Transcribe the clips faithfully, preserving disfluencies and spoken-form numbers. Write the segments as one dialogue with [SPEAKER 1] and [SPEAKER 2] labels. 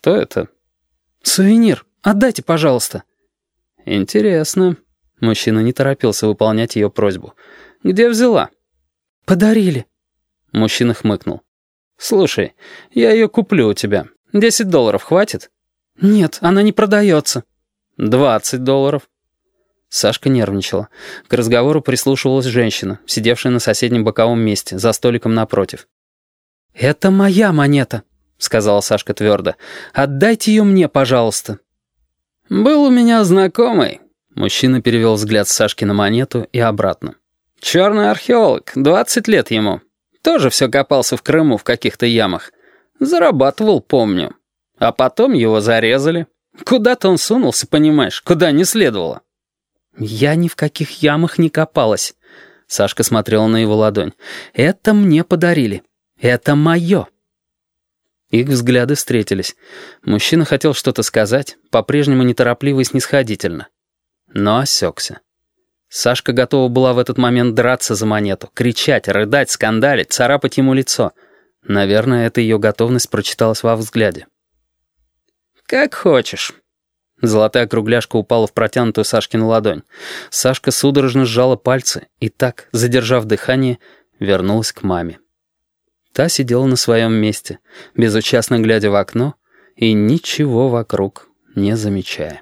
[SPEAKER 1] Что это?
[SPEAKER 2] Сувенир. Отдайте, пожалуйста.
[SPEAKER 1] Интересно. Мужчина не торопился выполнять ее просьбу. Где взяла?
[SPEAKER 2] Подарили.
[SPEAKER 1] Мужчина хмыкнул. Слушай, я ее куплю у тебя. Десять долларов хватит?
[SPEAKER 2] Нет, она не продается.
[SPEAKER 1] Двадцать долларов. Сашка нервничала. К разговору прислушивалась женщина, сидевшая на соседнем боковом месте, за столиком напротив.
[SPEAKER 2] «Это моя монета», — сказала Сашка твердо. «Отдайте ее мне, пожалуйста».
[SPEAKER 1] «Был у меня знакомый». Мужчина перевел взгляд с Сашки на монету и обратно. «Черный археолог, двадцать лет ему. Тоже все копался в Крыму в каких-то ямах. Зарабатывал, помню. А потом его зарезали. Куда-то он сунулся, понимаешь, куда не следовало».
[SPEAKER 2] «Я ни в каких ямах не копалась». Сашка смотрела на его ладонь. «Это мне подарили. Это мое».
[SPEAKER 1] Их взгляды встретились. Мужчина хотел что-то сказать, по-прежнему неторопливо и снисходительно. Но осекся. Сашка готова была в этот момент драться за монету, кричать, рыдать, скандалить, царапать ему лицо. Наверное, эта ее готовность прочиталась во взгляде. «Как хочешь». Золотая кругляшка упала в протянутую Сашкину ладонь. Сашка судорожно сжала пальцы и так, задержав дыхание, вернулась к маме. Та сидела на своем месте, безучастно глядя в окно и ничего вокруг не замечая.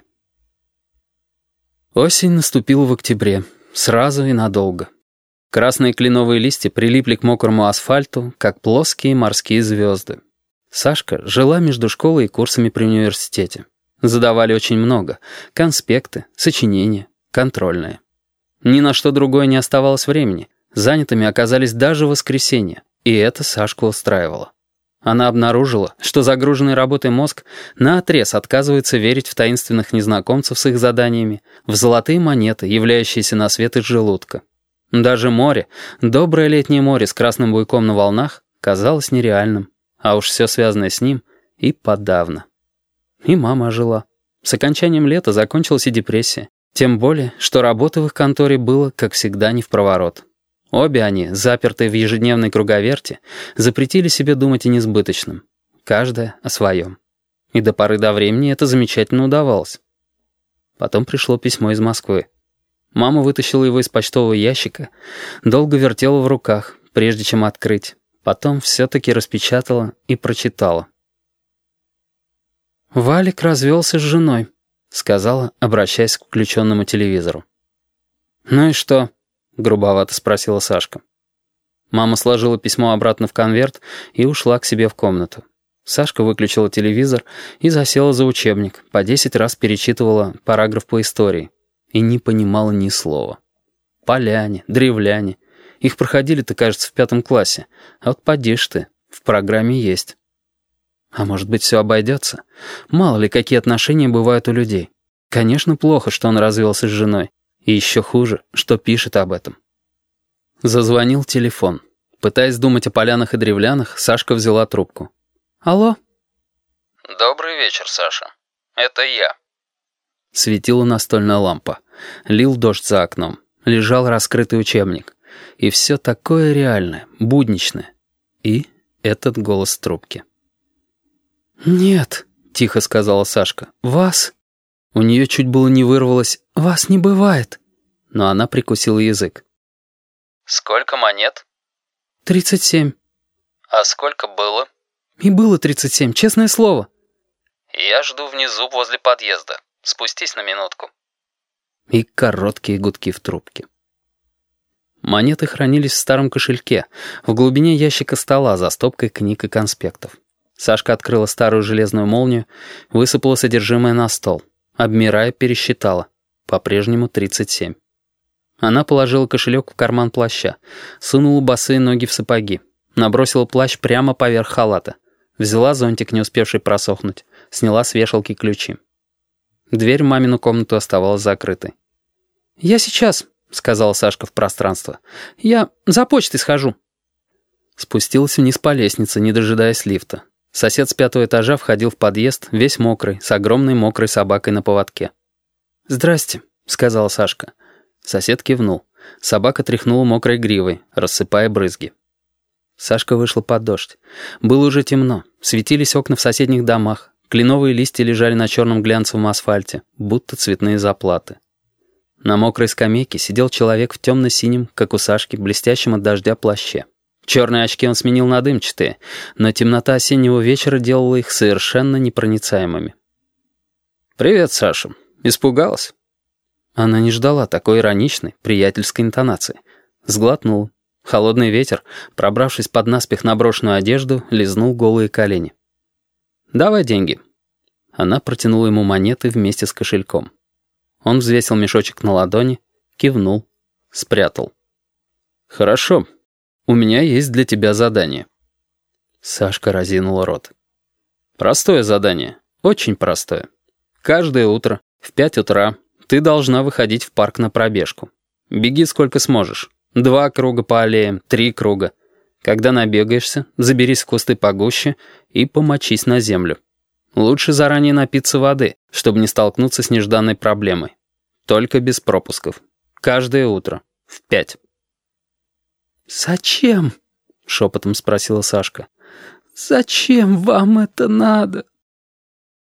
[SPEAKER 1] Осень наступила в октябре, сразу и надолго. Красные кленовые листья прилипли к мокрому асфальту, как плоские морские звезды. Сашка жила между школой и курсами при университете. Задавали очень много. Конспекты, сочинения, контрольные. Ни на что другое не оставалось времени. Занятыми оказались даже воскресенья. И это Сашку устраивало. Она обнаружила, что загруженный работой мозг наотрез отказывается верить в таинственных незнакомцев с их заданиями, в золотые монеты, являющиеся на свет из желудка. Даже море, доброе летнее море с красным буйком на волнах, казалось нереальным, а уж все связанное с ним и подавно. И мама ожила. С окончанием лета закончилась и депрессия. Тем более, что работы в их конторе было, как всегда, не впроворот. Обе они, запертые в ежедневной круговерти, запретили себе думать о несбыточном. Каждая о своем. И до поры до времени это замечательно удавалось. Потом пришло письмо из Москвы. Мама вытащила его из почтового ящика, долго вертела в руках, прежде чем открыть. Потом все-таки распечатала и прочитала.
[SPEAKER 2] «Валик развелся с женой», — сказала, обращаясь к включенному телевизору.
[SPEAKER 1] «Ну и что?» — грубовато спросила Сашка. Мама сложила письмо обратно в конверт и ушла к себе в комнату. Сашка выключила телевизор и засела за учебник, по десять раз перечитывала параграф по истории и не понимала ни слова. Поляне, древляне. Их проходили-то, кажется, в пятом классе. А вот поди ж ты, в программе есть. А может быть, все обойдется? Мало ли, какие отношения бывают у людей. Конечно, плохо, что он развелся с женой. И еще хуже, что пишет об этом. Зазвонил телефон. Пытаясь думать о полянах и древлянах, Сашка взяла трубку.
[SPEAKER 2] «Алло?»
[SPEAKER 1] «Добрый вечер, Саша. Это я». Светила настольная лампа. Лил дождь за окном. Лежал раскрытый учебник. И все такое реальное, будничное. И этот голос в трубке.
[SPEAKER 2] «Нет», — тихо сказала Сашка, — «вас». У нее чуть было не вырвалось «вас не бывает».
[SPEAKER 1] Но она прикусила язык. «Сколько монет?»
[SPEAKER 2] «Тридцать семь».
[SPEAKER 1] «А сколько было?»
[SPEAKER 2] «И было тридцать семь, честное слово».
[SPEAKER 1] «Я жду внизу возле подъезда. Спустись на минутку». И короткие гудки в трубке. Монеты хранились в старом кошельке, в глубине ящика стола за стопкой книг и конспектов. Сашка открыла старую железную молнию, высыпала содержимое на стол. Обмирая, пересчитала. По-прежнему тридцать семь. Она положила кошелек в карман плаща, сунула босые ноги в сапоги, набросила плащ прямо поверх халата, взяла зонтик, не успевший просохнуть, сняла с вешалки ключи. Дверь в мамину комнату оставалась закрытой.
[SPEAKER 2] «Я сейчас», — сказала Сашка в пространство. «Я за почтой схожу».
[SPEAKER 1] Спустилась вниз по лестнице, не дожидаясь лифта. Сосед с пятого этажа входил в подъезд, весь мокрый, с огромной мокрой собакой на поводке.
[SPEAKER 2] «Здрасте», — сказала Сашка.
[SPEAKER 1] Сосед кивнул. Собака тряхнула мокрой гривой, рассыпая брызги. Сашка вышла под дождь. Было уже темно. Светились окна в соседних домах. Кленовые листья лежали на черном глянцевом асфальте, будто цветные заплаты. На мокрой скамейке сидел человек в темно-синем, как у Сашки, блестящем от дождя плаще. Черные очки он сменил на дымчатые, но темнота осеннего вечера делала их совершенно непроницаемыми. «Привет, Саша. Испугалась?» Она не ждала такой ироничной, приятельской интонации. Сглотнула. Холодный ветер, пробравшись под наспех наброшенную одежду, лизнул голые колени. «Давай деньги». Она протянула ему монеты вместе с кошельком. Он взвесил мешочек на ладони, кивнул, спрятал. «Хорошо. У меня есть для тебя задание». Сашка разинула рот. «Простое задание. Очень простое. Каждое утро в пять утра ты должна выходить в парк на пробежку. Беги сколько сможешь. Два круга по аллеям, три круга. Когда набегаешься, заберись в кусты погуще и помочись на землю. Лучше заранее напиться воды, чтобы не столкнуться с нежданной проблемой. Только без пропусков. Каждое утро. В пять».
[SPEAKER 2] «Зачем?» — шепотом спросила Сашка. «Зачем вам это надо?»